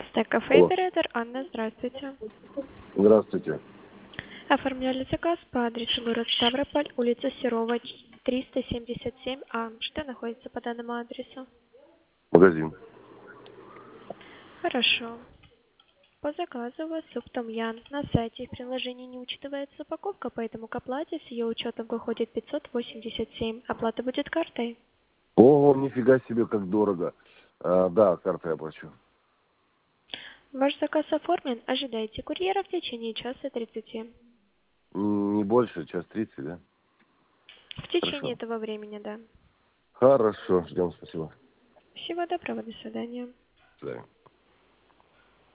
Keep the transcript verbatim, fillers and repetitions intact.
Стек-кафе Алло. «Император». Анна, здравствуйте. Здравствуйте. Оформляли заказ по адресу город Ставрополь, улица Серова, триста семьдесят семь А. Что находится по данному адресу? Магазин. Хорошо. По заказу у вас суп том-ям. На сайте и в приложении не учитывается упаковка, поэтому к оплате с ее учетом выходит пятьсот восемьдесят семь. Оплата будет картой. Ого, нифига себе, как дорого. А, да, картой я плачу. Ваш заказ оформлен. Ожидайте курьера в течение часа тридцати. М, Не больше, час тридцать, да? В течение Хорошо. этого времени, да. Хорошо, ждем, спасибо. Всего доброго, до свидания. До свидания.